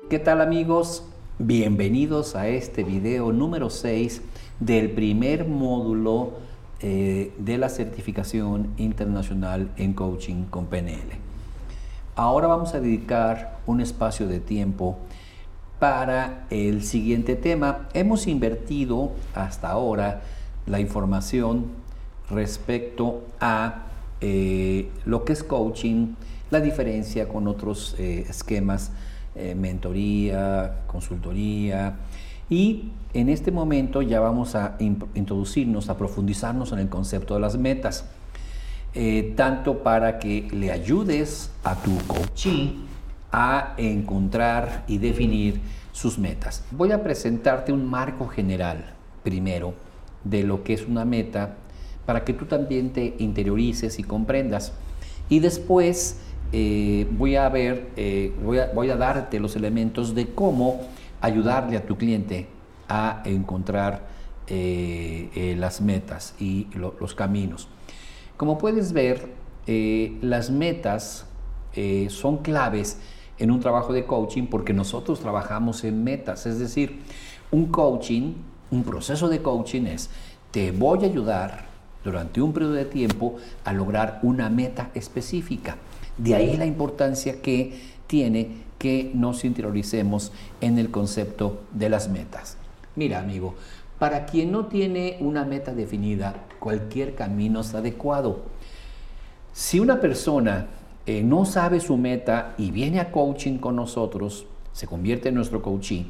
¿Qué tal, amigos? Bienvenidos a este video número 6 del primer módulo de la certificación internacional en coaching con PNL. Ahora vamos a dedicar un espacio de tiempo para el siguiente tema. Hemos invertido hasta ahora la información respecto a lo que es coaching, la diferencia con otros esquemas, mentoría, consultoría, y en este momento ya vamos a introducirnos, a profundizarnos en el concepto de las metas, tanto para que le ayudes a tu coachee a encontrar y definir sus metas. Voy a presentarte un marco general primero de lo que es una meta para que tú también te interiorices y comprendas, y después voy a darte los elementos de cómo ayudarle a tu cliente a encontrar las metas y los caminos. Como puedes ver, las metas son claves en un trabajo de coaching porque nosotros trabajamos en metas. Es decir, un proceso de coaching es: te voy a ayudar durante un periodo de tiempo a lograr una meta específica. De ahí la importancia que tiene que nos interioricemos en el concepto de las metas. Mira, amigo, para quien no tiene una meta definida, cualquier camino es adecuado. Si una persona no sabe su meta y viene a coaching con nosotros, se convierte en nuestro coachee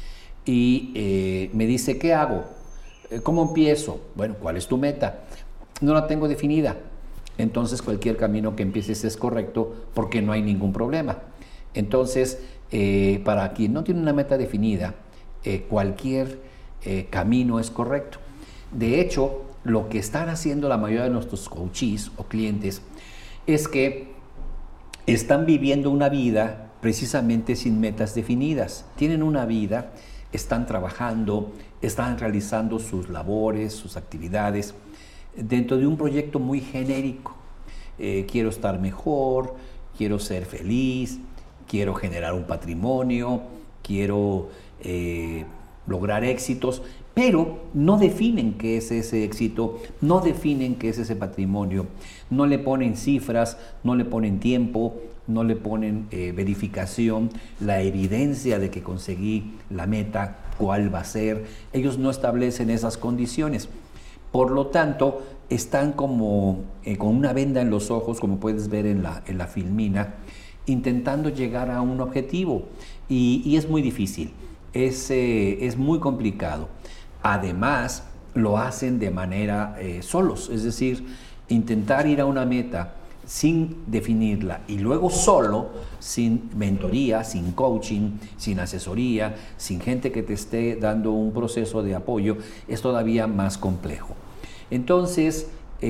y me dice: ¿qué hago? ¿Cómo empiezo? Bueno, ¿cuál es tu meta? No la tengo definida. Entonces cualquier camino que empieces es correcto porque no hay ningún problema. Entonces, para quien no tiene una meta definida, cualquier camino es correcto. De hecho, lo que están haciendo la mayoría de nuestros coachees o clientes es que están viviendo una vida precisamente sin metas definidas. Tienen una vida, están trabajando, están realizando sus labores, sus actividades dentro de un proyecto muy genérico. Quiero estar mejor, quiero ser feliz, quiero generar un patrimonio, quiero lograr éxitos, pero no definen qué es ese éxito, no definen qué es ese patrimonio, no le ponen cifras, no le ponen tiempo, no le ponen verificación, la evidencia de que conseguí la meta, cuál va a ser. Ellos no establecen esas condiciones. Por lo tanto, están como con una venda en los ojos, como puedes ver en la filmina, intentando llegar a un objetivo. Y es muy difícil, es muy complicado. Además, lo hacen de manera solos, es decir, intentar ir a una meta sin definirla y luego solo, sin mentoría, sin coaching, sin asesoría, sin gente que te esté dando un proceso de apoyo, es todavía más complejo. Entonces,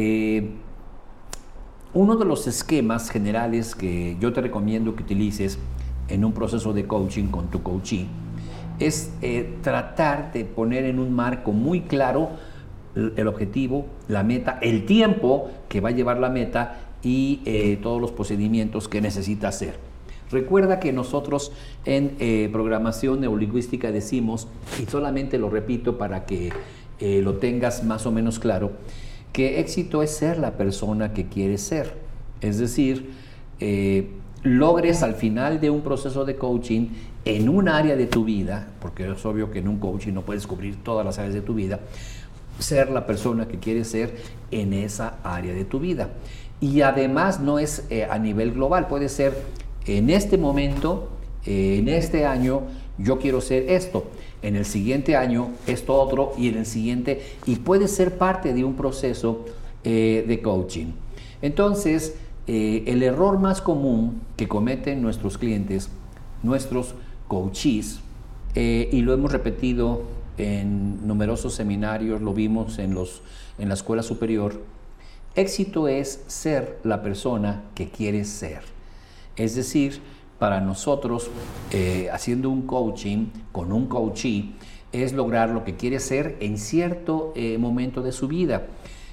uno de los esquemas generales que yo te recomiendo que utilices en un proceso de coaching con tu coachee es tratar de poner en un marco muy claro el objetivo, la meta, el tiempo que va a llevar la meta y todos los procedimientos que necesita hacer. Recuerda que nosotros en programación neurolingüística decimos, y solamente lo repito para que lo tengas más o menos claro, que éxito es ser la persona que quieres ser. Es decir, logres al final de un proceso de coaching en un área de tu vida, porque es obvio que en un coaching no puedes cubrir todas las áreas de tu vida, ser la persona que quieres ser en esa área de tu vida. Y además no es a nivel global, puede ser en este momento, en este año yo quiero ser esto, en el siguiente año esto otro, y en el siguiente, y puede ser parte de un proceso de coaching. Entonces, el error más común que cometen nuestros clientes, nuestros coachees, y lo hemos repetido en numerosos seminarios, lo vimos en la escuela superior: éxito es ser la persona que quieres ser. Es decir, para nosotros, haciendo un coaching con un coachee, es lograr lo que quiere ser en cierto momento de su vida.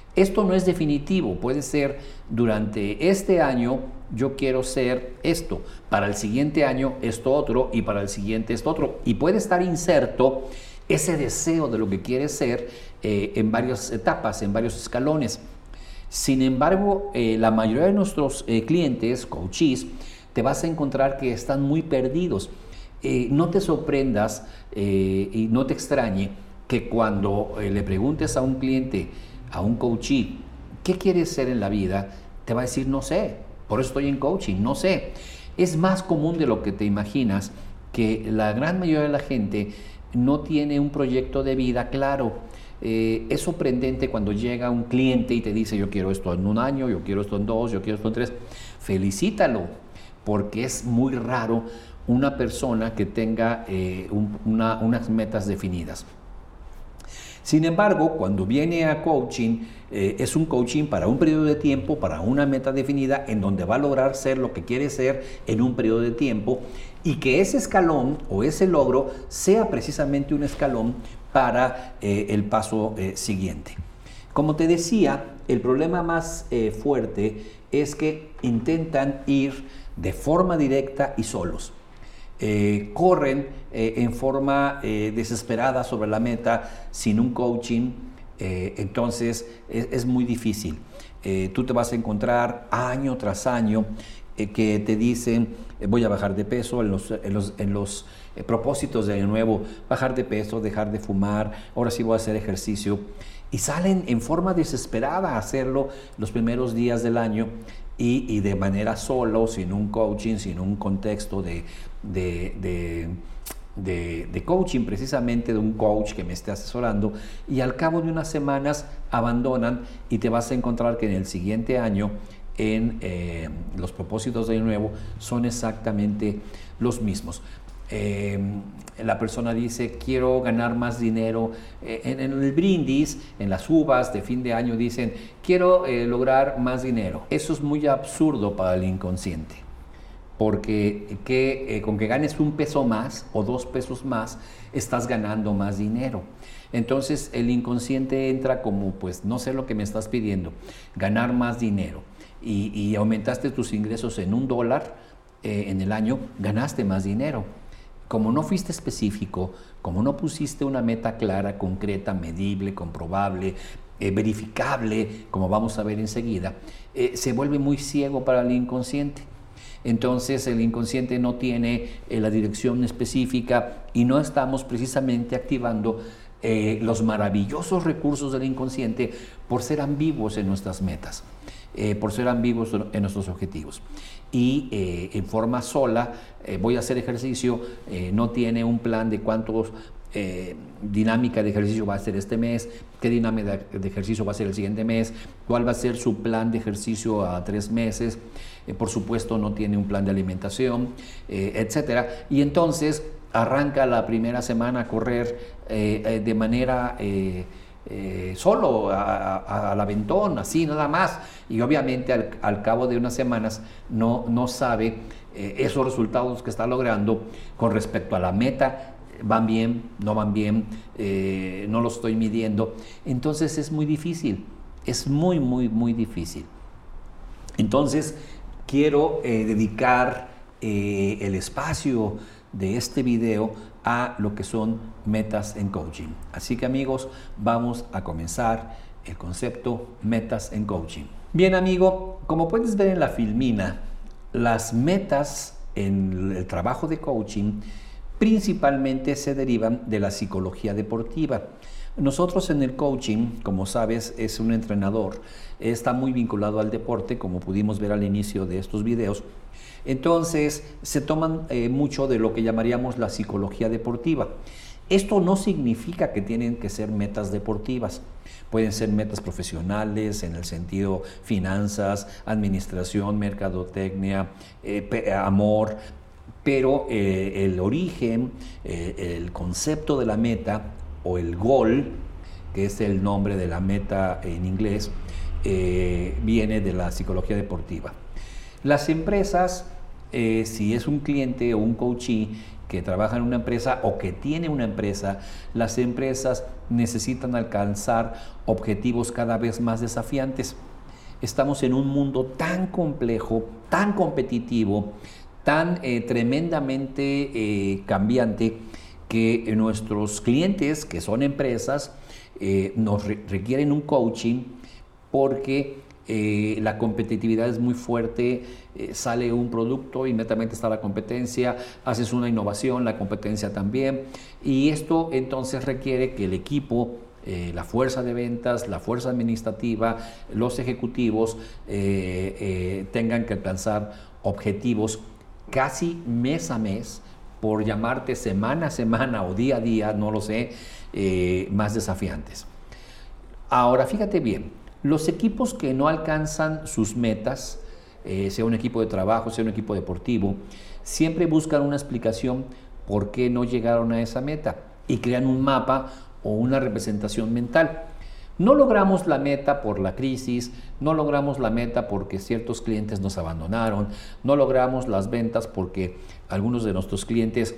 Esto no es definitivo, puede ser durante este año yo quiero ser esto, para el siguiente año esto otro y para el siguiente esto otro. Y puede estar inserto ese deseo de lo que quieres ser en varias etapas, en varios escalones. Sin embargo, la mayoría de nuestros clientes, coaches, te vas a encontrar que están muy perdidos. No te sorprendas y no te extrañe que cuando le preguntes a un cliente, a un coachee, ¿qué quieres ser en la vida? Te va a decir, no sé, por eso estoy en coaching, no sé. Es más común de lo que te imaginas que la gran mayoría de la gente no tiene un proyecto de vida claro. Es sorprendente cuando llega un cliente y te dice, yo quiero esto en 1 año, yo quiero esto en 2, yo quiero esto en 3. Felicítalo, porque es muy raro una persona que tenga unas metas definidas. Sin embargo, cuando viene a coaching, es un coaching para un periodo de tiempo, para una meta definida, en donde va a lograr ser lo que quiere ser en un periodo de tiempo, y que ese escalón o ese logro sea precisamente un escalón para el paso siguiente. Como te decía, el problema más fuerte es que intentan ir de forma directa y solos. Corren en forma desesperada sobre la meta sin un coaching, entonces es muy difícil. Tú te vas a encontrar año tras año que te dicen voy a bajar de peso en los propósitos de año nuevo, bajar de peso, dejar de fumar, ahora sí voy a hacer ejercicio, y salen en forma desesperada a hacerlo los primeros días del año y de manera solo, sin un coaching, sin un contexto de coaching, precisamente de un coach que me esté asesorando, y al cabo de unas semanas abandonan y te vas a encontrar que en el siguiente año en los propósitos de año nuevo son exactamente los mismos. La persona dice quiero ganar más dinero, en el brindis, en las uvas de fin de año dicen quiero lograr más dinero. Eso es muy absurdo para el inconsciente, porque con que ganes 1 peso más o 2 pesos más estás ganando más dinero. Entonces el inconsciente entra como pues no sé lo que me estás pidiendo, ganar más dinero, y aumentaste tus ingresos en $1 en el año, ganaste más dinero. Como no fuiste específico, como no pusiste una meta clara, concreta, medible, comprobable, verificable, como vamos a ver enseguida, se vuelve muy ciego para el inconsciente. Entonces el inconsciente no tiene la dirección específica y no estamos precisamente activando los maravillosos recursos del inconsciente por ser ambiguos en nuestras metas, por ser ambiguos en nuestros objetivos. Y en forma sola, voy a hacer ejercicio, no tiene un plan de cuántos dinámica de ejercicio va a ser este mes, qué dinámica de ejercicio va a ser el siguiente mes, cuál va a ser su plan de ejercicio a 3 meses, por supuesto no tiene un plan de alimentación, etcétera. Y entonces arranca la primera semana a correr de manera solo, al aventón, así nada más, y obviamente al cabo de unas semanas no sabe esos resultados que está logrando con respecto a la meta, van bien, no van bien, no los estoy midiendo. Entonces es muy difícil, es muy difícil. Entonces quiero dedicar el espacio de este video a lo que son metas en coaching. Así que amigos, vamos a comenzar el concepto metas en coaching. Bien amigo, como puedes ver en la filmina, las metas en el trabajo de coaching principalmente se derivan de la psicología deportiva. Nosotros en el coaching, como sabes, es un entrenador, está muy vinculado al deporte, como pudimos ver al inicio de estos videos. Entonces se toman mucho de lo que llamaríamos la psicología deportiva. Esto no significa que tienen que ser metas deportivas. Pueden ser metas profesionales en el sentido finanzas, administración, mercadotecnia, amor, pero el origen, el concepto de la meta o el goal, que es el nombre de la meta en inglés, viene de la psicología deportiva. Las empresas, si es un cliente o un coachee que trabaja en una empresa o que tiene una empresa, las empresas necesitan alcanzar objetivos cada vez más desafiantes. Estamos en un mundo tan complejo, tan competitivo, tan tremendamente cambiante, que nuestros clientes, que son empresas, nos requieren un coaching porque la competitividad es muy fuerte, sale un producto, inmediatamente está la competencia, haces una innovación, la competencia también, y esto entonces requiere que el equipo, la fuerza de ventas, la fuerza administrativa, los ejecutivos tengan que alcanzar objetivos casi mes a mes, por llamarte semana a semana o día a día, no lo sé, más desafiantes. Ahora, fíjate bien, los equipos que no alcanzan sus metas, sea un equipo de trabajo, sea un equipo deportivo, siempre buscan una explicación por qué no llegaron a esa meta y crean un mapa o una representación mental. No logramos la meta por la crisis, no logramos la meta porque ciertos clientes nos abandonaron, no logramos las ventas porque algunos de nuestros clientes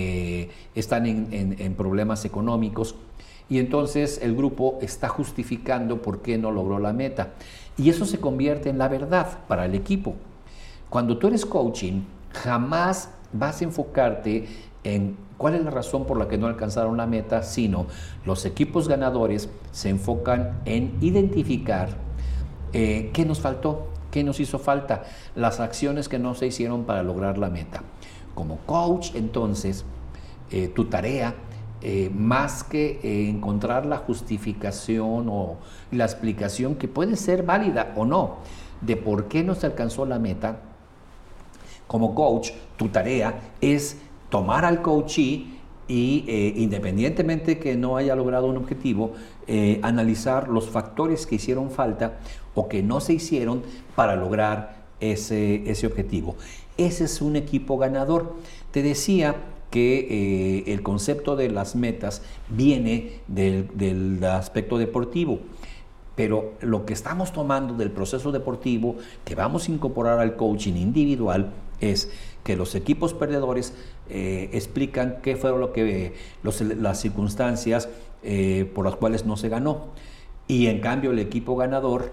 están en problemas económicos, y entonces el grupo está justificando por qué no logró la meta. Y eso se convierte en la verdad para el equipo. Cuando tú eres coaching, jamás vas a enfocarte en cuál es la razón por la que no alcanzaron la meta, sino los equipos ganadores se enfocan en identificar qué nos faltó, qué nos hizo falta, las acciones que no se hicieron para lograr la meta. Como coach, entonces, tu tarea, más que encontrar la justificación o la explicación, que puede ser válida o no, de por qué no se alcanzó la meta, como coach, tu tarea es tomar al coachee y independientemente que no haya logrado un objetivo, analizar los factores que hicieron falta o que no se hicieron para lograr ese objetivo. Ese es un equipo ganador. Te decía que el concepto de las metas viene del aspecto deportivo, pero lo que estamos tomando del proceso deportivo que vamos a incorporar al coaching individual es que los equipos perdedores explican qué fueron las circunstancias por las cuales no se ganó, y en cambio el equipo ganador,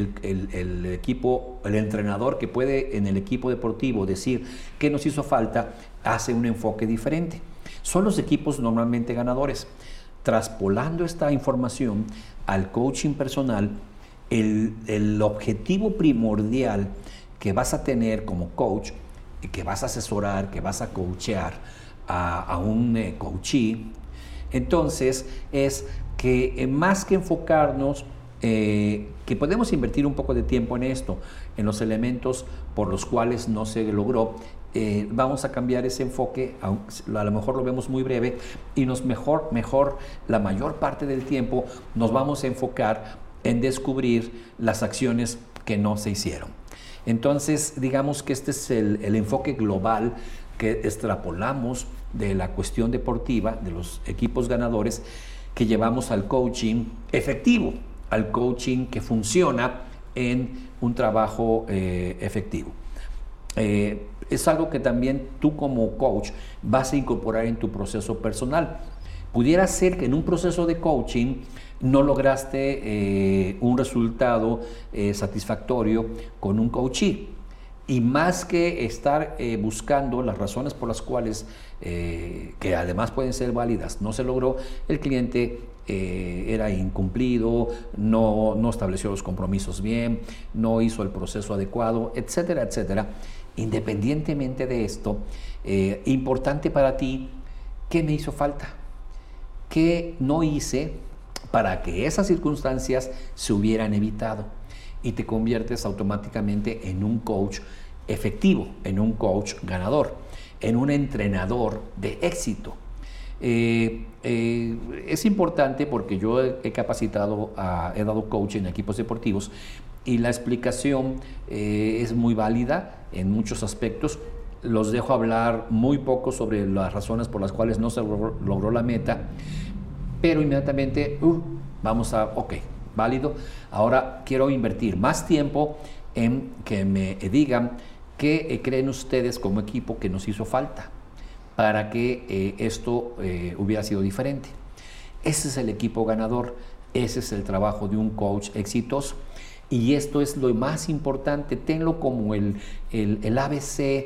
el entrenador que puede en el equipo deportivo decir qué nos hizo falta, hace un enfoque diferente. Son los equipos normalmente ganadores. Traspolando esta información al coaching personal, el objetivo primordial que vas a tener como coach, que vas a asesorar, que vas a coachear a un coachee, entonces es que más que enfocarnos, que podemos invertir un poco de tiempo en esto, en los elementos por los cuales no se logró, vamos a cambiar ese enfoque, a lo mejor lo vemos muy breve, y mejor la mayor parte del tiempo nos vamos a enfocar en descubrir las acciones que no se hicieron. Entonces, digamos que este es el enfoque global que extrapolamos de la cuestión deportiva, de los equipos ganadores, que llevamos al coaching efectivo, al coaching que funciona en un trabajo efectivo. Es algo que también tú como coach vas a incorporar en tu proceso personal. Pudiera ser que en un proceso de coaching no lograste un resultado satisfactorio con un coachee, y más que estar buscando las razones por las cuales, que además pueden ser válidas, no se logró, el cliente era incumplido, no estableció los compromisos bien, no hizo el proceso adecuado, etcétera, etcétera. Independientemente de esto, importante para ti, ¿qué me hizo falta? ¿Qué no hice para que esas circunstancias se hubieran evitado? Y te conviertes automáticamente en un coach efectivo, en un coach ganador, en un entrenador de éxito. Es importante porque yo he capacitado, he dado coaching en equipos deportivos, y la explicación es muy válida en muchos aspectos. Los dejo hablar muy poco sobre las razones por las cuales no se logró la meta, pero inmediatamente vamos a, ok, válido, ahora quiero invertir más tiempo en que me digan qué creen ustedes como equipo que nos hizo falta, para que esto hubiera sido diferente. Ese es el equipo ganador, ese es el trabajo de un coach exitoso. Y esto es lo más importante, tenlo como el ABC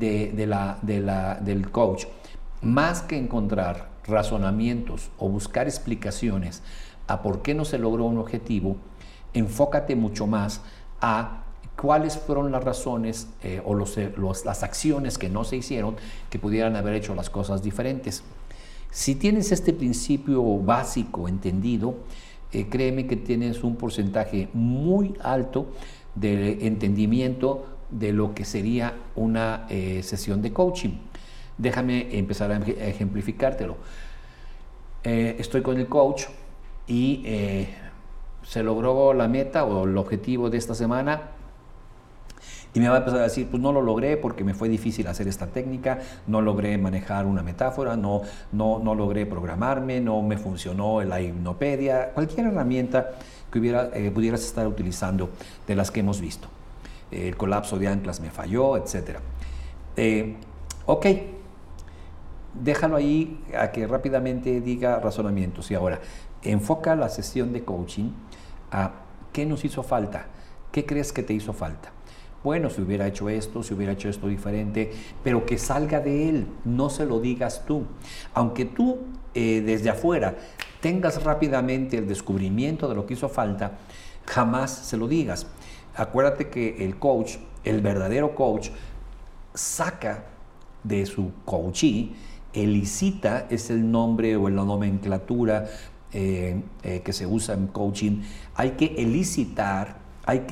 del coach. Más que encontrar razonamientos o buscar explicaciones a por qué no se logró un objetivo, enfócate mucho más a cuáles fueron las razones o las acciones que no se hicieron que pudieran haber hecho las cosas diferentes. Si tienes este principio básico entendido, créeme que tienes un porcentaje muy alto de entendimiento de lo que sería una sesión de coaching. Déjame empezar a ejemplificártelo. Estoy con el coach y se logró la meta o el objetivo de esta semana. Y me va a empezar a decir, pues no lo logré porque me fue difícil hacer esta técnica, no logré manejar una metáfora, no logré programarme, no me funcionó la hipnopedia, cualquier herramienta que pudieras estar utilizando de las que hemos visto. El colapso de anclas me falló, etc. Ok, déjalo ahí a que rápidamente diga razonamientos. Y ahora, enfoca la sesión de coaching a qué nos hizo falta, qué crees que te hizo falta. Bueno, si hubiera hecho esto diferente, pero que salga de él, no se lo digas tú. Aunque tú desde afuera tengas rápidamente el descubrimiento de lo que hizo falta, jamás se lo digas. Acuérdate que el coach, el verdadero coach, saca de su coachee, elicita es el nombre o la nomenclatura que se usa en coaching. Hay que elicitar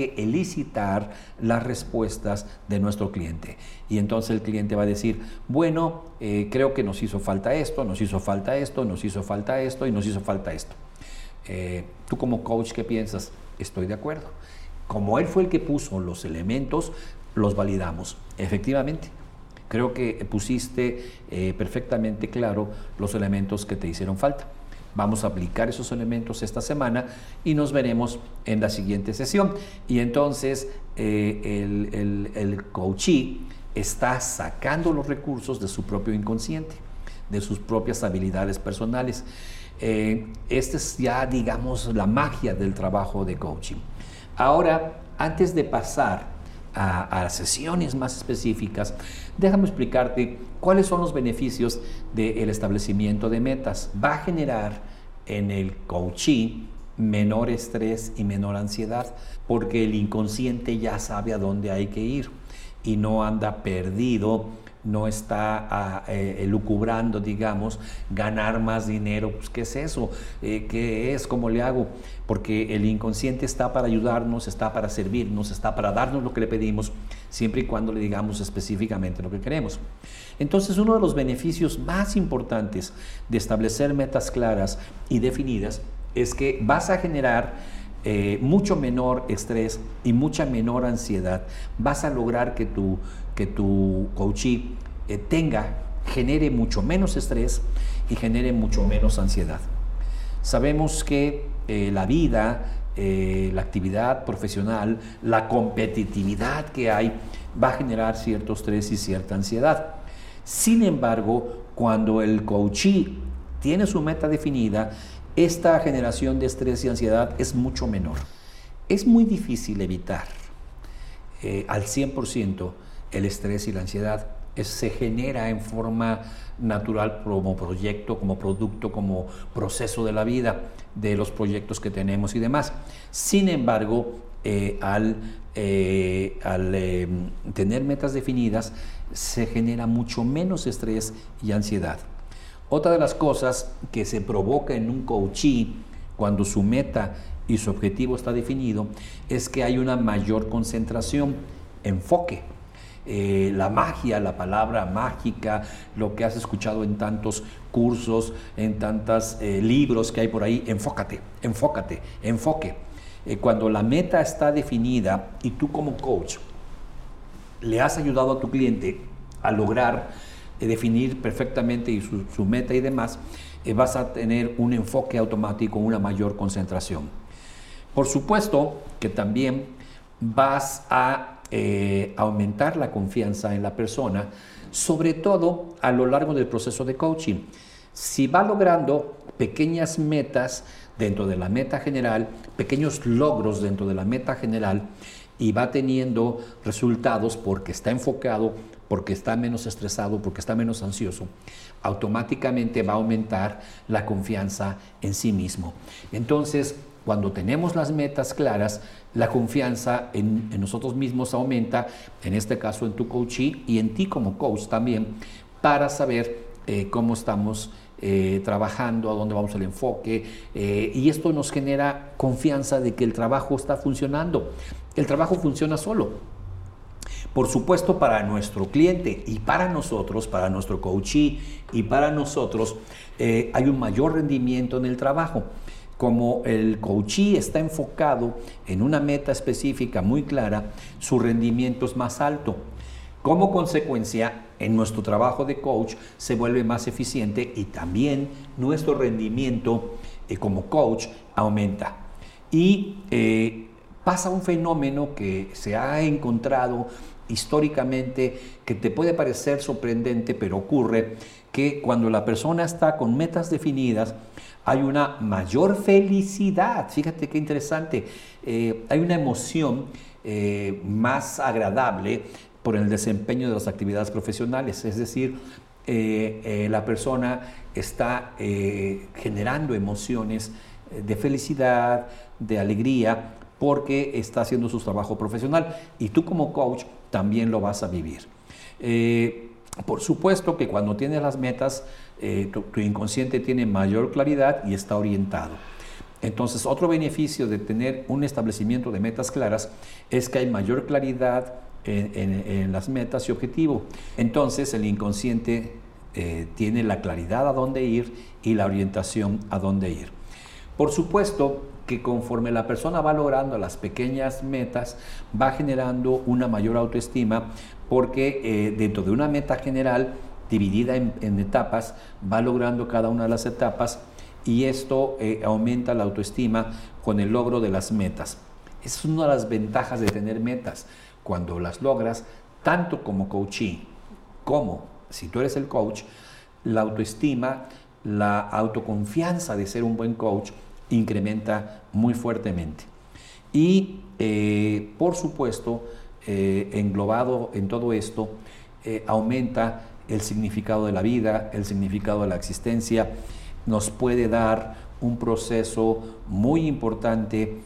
las respuestas de nuestro cliente. Y entonces el cliente va a decir, bueno, creo que nos hizo falta esto, nos hizo falta esto, nos hizo falta esto y nos hizo falta esto. Tú como coach, ¿qué piensas? Estoy de acuerdo. Como él fue el que puso los elementos, los validamos. Efectivamente, creo que pusiste perfectamente claro los elementos que te hicieron falta. Vamos a aplicar esos elementos esta semana y nos veremos en la siguiente sesión. Y entonces el coachee está sacando los recursos de su propio inconsciente, de sus propias habilidades personales. Esta es ya, digamos, la magia del trabajo de coaching. Ahora, antes de pasar a sesiones más específicas, déjame explicarte cuáles son los beneficios del establecimiento de metas. Va a generar en el coachee menor estrés y menor ansiedad, porque el inconsciente ya sabe a dónde hay que ir y no anda perdido, no está elucubrando, digamos, ganar más dinero. Pues, ¿qué es eso? ¿Qué es? ¿Cómo le hago? Porque el inconsciente está para ayudarnos, está para servirnos, está para darnos lo que le pedimos, siempre y cuando le digamos específicamente lo que queremos. Entonces, uno de los beneficios más importantes de establecer metas claras y definidas es que vas a generar mucho menor estrés y mucha menor ansiedad. Vas a lograr que tu coachee genere mucho menos estrés y genere mucho menos ansiedad. Sabemos que la vida, la actividad profesional, la competitividad que hay va a generar cierto estrés y cierta ansiedad. Sin embargo, cuando el coachee tiene su meta definida, esta generación de estrés y ansiedad es mucho menor. Es muy difícil evitar al 100% el estrés y la ansiedad. Se genera en forma natural como proyecto, como producto, como proceso de la vida, de los proyectos que tenemos y demás. Sin embargo, al tener metas definidas, se genera mucho menos estrés y ansiedad. Otra de las cosas que se provoca en un coachee cuando su meta y su objetivo está definido es que hay una mayor concentración, enfoque. La magia, la palabra mágica, lo que has escuchado en tantos cursos, en tantos libros que hay por ahí, enfócate, enfoque. Cuando la meta está definida y tú como coach le has ayudado a tu cliente a lograr definir perfectamente su meta y demás, vas a tener un enfoque automático, una mayor concentración. Por supuesto que también vas a aumentar la confianza en la persona, sobre todo a lo largo del proceso de coaching. Si va logrando pequeñas metas dentro de la meta general, pequeños logros dentro de la meta general, y va teniendo resultados porque está enfocado, porque está menos estresado, porque está menos ansioso, automáticamente va a aumentar la confianza en sí mismo. Entonces, cuando tenemos las metas claras, la confianza en nosotros mismos aumenta, en este caso en tu coachee y en ti como coach también, para saber cómo estamos trabajando, a dónde vamos el enfoque, y esto nos genera confianza de que el trabajo está funcionando. El trabajo funciona solo. Por supuesto, para nuestro cliente y para nosotros, para nuestro coachee y para nosotros, hay un mayor rendimiento en el trabajo. Como el coachee está enfocado en una meta específica muy clara, su rendimiento es más alto. Como consecuencia, en nuestro trabajo de coach se vuelve más eficiente y también nuestro rendimiento como coach aumenta. Y pasa un fenómeno que se ha encontrado históricamente, que te puede parecer sorprendente, pero ocurre que cuando la persona está con metas definidas, hay una mayor felicidad. Fíjate qué interesante. Hay una emoción más agradable por el desempeño de las actividades profesionales. Es decir, la persona está generando emociones de felicidad, de alegría, porque está haciendo su trabajo profesional. Y tú como coach también lo vas a vivir. Por supuesto que cuando tienes las metas, tu inconsciente tiene mayor claridad y está orientado. Entonces, otro beneficio de tener un establecimiento de metas claras es que hay mayor claridad en las metas y objetivo. Entonces, el inconsciente tiene la claridad a dónde ir y la orientación a dónde ir. Por supuesto que conforme la persona va logrando las pequeñas metas, va generando una mayor autoestima, porque dentro de una meta general dividida en etapas, va logrando cada una de las etapas, y esto aumenta la autoestima con el logro de las metas. Esa es una de las ventajas de tener metas. Cuando las logras, tanto como coachee, como si tú eres el coach, la autoestima, la autoconfianza de ser un buen coach incrementa muy fuertemente. Y por supuesto, englobado en todo esto, aumenta el significado de la vida, el significado de la existencia. Nos puede dar un proceso muy importante,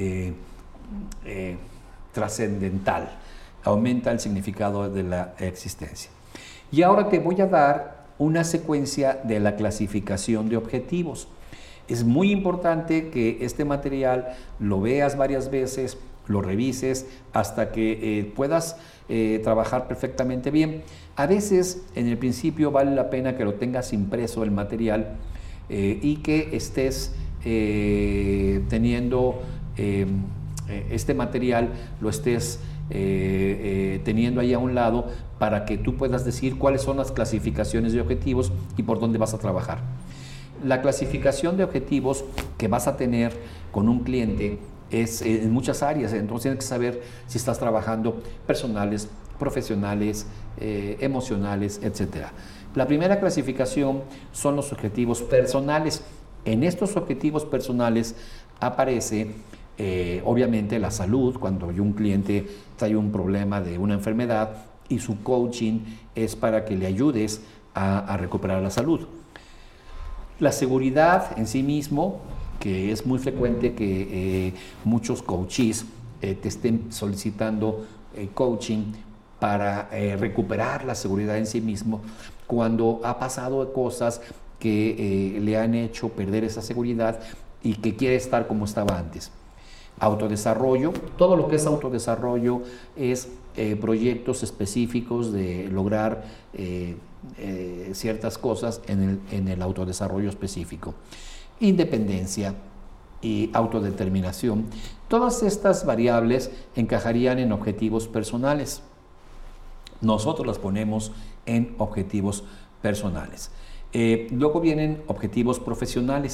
trascendental. Aumenta el significado de la existencia. Y ahora te voy a dar una secuencia de la clasificación de objetivos. Es muy importante que este material lo veas varias veces, lo revises hasta que puedas trabajar perfectamente bien. A veces, en el principio, vale la pena que lo tengas impreso el material y que estés teniendo este material, lo estés teniendo ahí a un lado, para que tú puedas decir cuáles son las clasificaciones de objetivos y por dónde vas a trabajar. La clasificación de objetivos que vas a tener con un cliente es en muchas áreas. Entonces tienes que saber si estás trabajando personales, profesionales, emocionales, etc. La primera clasificación son los objetivos personales. En estos objetivos personales aparece obviamente la salud, cuando un cliente trae un problema de una enfermedad y su coaching es para que le ayudes a recuperar la salud. La seguridad en sí mismo, que es muy frecuente que muchos coaches te estén solicitando coaching para recuperar la seguridad en sí mismo, cuando ha pasado cosas que le han hecho perder esa seguridad y que quiere estar como estaba antes. Autodesarrollo, todo lo que es autodesarrollo es proyectos específicos de lograr ciertas cosas en el autodesarrollo específico. Independencia y autodeterminación, todas estas variables encajarían en objetivos personales. Nosotros las ponemos en objetivos personales. Luego vienen objetivos profesionales.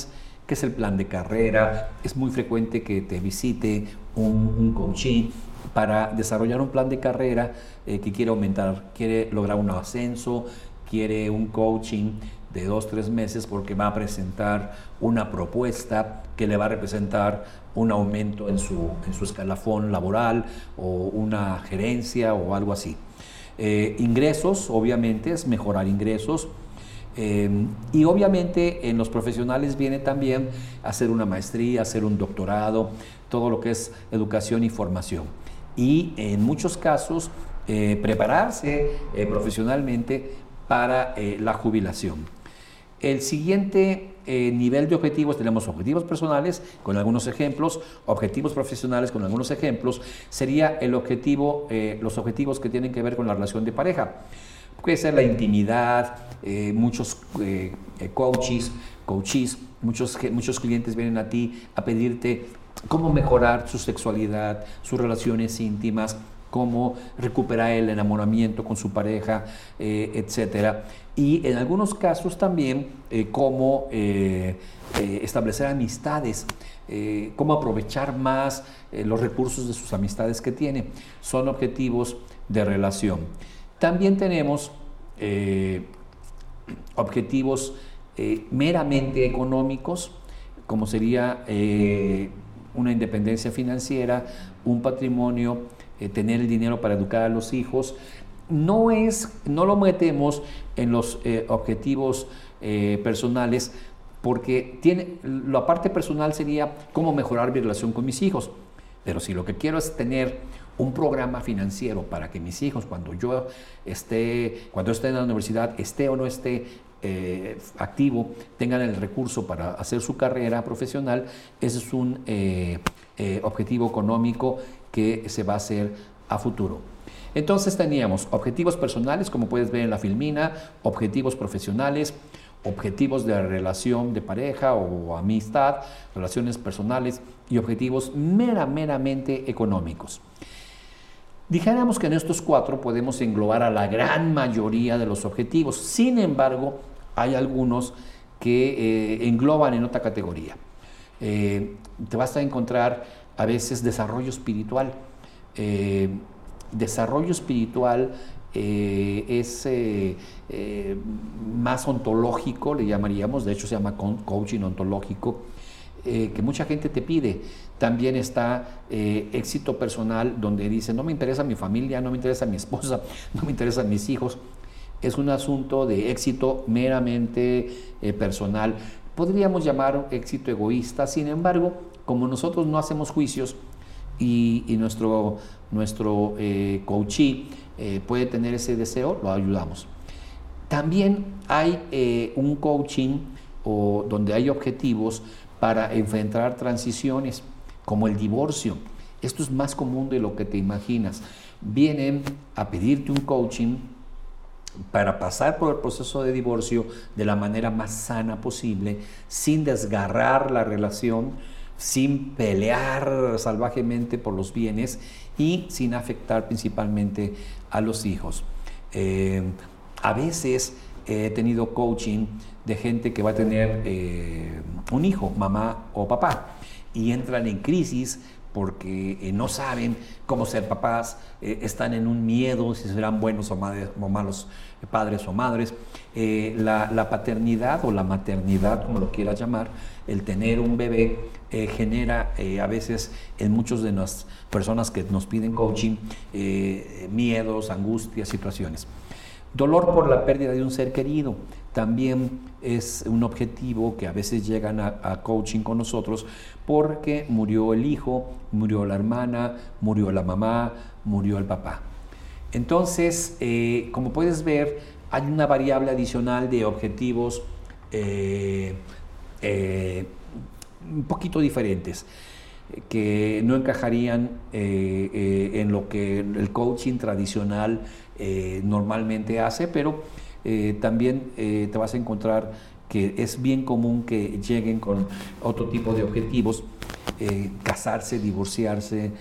qué es el plan de carrera. Es muy frecuente que te visite un coachee para desarrollar un plan de carrera que quiere aumentar, quiere lograr un ascenso, quiere un coaching de 2-3 meses porque va a presentar una propuesta que le va a representar un aumento en su escalafón laboral o una gerencia o algo así. Ingresos, obviamente, es mejorar ingresos. Y obviamente en los profesionales viene también hacer una maestría, hacer un doctorado, todo lo que es educación y formación. Y en muchos casos prepararse profesionalmente para la jubilación. El siguiente nivel de objetivos, tenemos objetivos personales con algunos ejemplos, objetivos profesionales con algunos ejemplos, sería el objetivo, los objetivos que tienen que ver con la relación de pareja. Puede ser la intimidad, muchos coaches, muchos clientes vienen a ti a pedirte cómo mejorar su sexualidad, sus relaciones íntimas, cómo recuperar el enamoramiento con su pareja, etcétera. Y en algunos casos también cómo establecer amistades, cómo aprovechar más los recursos de sus amistades que tiene. Son objetivos de relación. También tenemos objetivos meramente económicos, como sería una independencia financiera, un patrimonio, tener el dinero para educar a los hijos. No lo metemos en los objetivos personales porque la parte personal sería cómo mejorar mi relación con mis hijos. Pero si lo que quiero es tener un programa financiero para que mis hijos, cuando esté en la universidad, esté o no esté activo, tengan el recurso para hacer su carrera profesional, ese es un objetivo económico que se va a hacer a futuro. Entonces teníamos objetivos personales, como puedes ver en la filmina, objetivos profesionales, objetivos de relación de pareja o amistad, relaciones personales y objetivos meramente económicos. Dijéramos que en estos 4 podemos englobar a la gran mayoría de los objetivos. Sin embargo, hay algunos que engloban en otra categoría. Te vas a encontrar a veces desarrollo espiritual. Desarrollo espiritual es más ontológico, le llamaríamos, de hecho se llama coaching ontológico, que mucha gente te pide. También está éxito personal, donde dice, no me interesa mi familia, no me interesa mi esposa, no me interesan mis hijos. Es un asunto de éxito meramente personal. Podríamos llamar éxito egoísta. Sin embargo, como nosotros no hacemos juicios y nuestro coachee puede tener ese deseo, lo ayudamos. También hay un coaching donde hay objetivos para enfrentar transiciones, como el divorcio. Esto es más común de lo que te imaginas. Vienen a pedirte un coaching para pasar por el proceso de divorcio de la manera más sana posible, sin desgarrar la relación, sin pelear salvajemente por los bienes y sin afectar principalmente a los hijos. A veces he tenido coaching de gente que va a tener un hijo, mamá o papá, y entran en crisis porque no saben cómo ser papás, están en un miedo si serán buenos o malos padres o madres. La paternidad o la maternidad, como lo quieras llamar, el tener un bebé genera a veces en muchas de las personas que nos piden coaching miedos, angustias, situaciones. Dolor por la pérdida de un ser querido también es un objetivo que a veces llegan a coaching con nosotros porque murió el hijo, murió la hermana, murió la mamá, murió el papá. Entonces, como puedes ver, hay una variable adicional de objetivos un poquito diferentes que no encajarían en lo que el coaching tradicional normalmente hace, pero también te vas a encontrar que es bien común que lleguen con otro tipo de objetivos, casarse, divorciarse,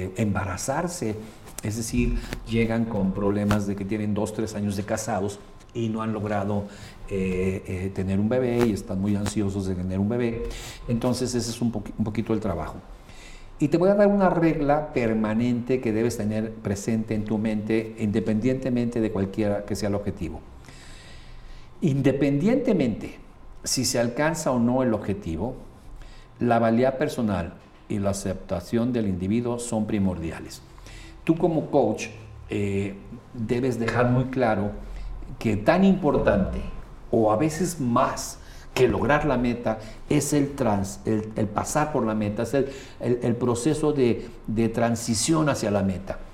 embarazarse, es decir, llegan con problemas de que tienen 2-3 años de casados y no han logrado tener un bebé y están muy ansiosos de tener un bebé. Entonces ese es un poquito el trabajo. Y te voy a dar una regla permanente que debes tener presente en tu mente independientemente de cualquiera que sea el objetivo. Independientemente si se alcanza o no el objetivo, la valía personal y la aceptación del individuo son primordiales. Tú como coach debes dejar muy claro que tan importante o a veces más que lograr la meta es el pasar por la meta, es el proceso de transición hacia la meta.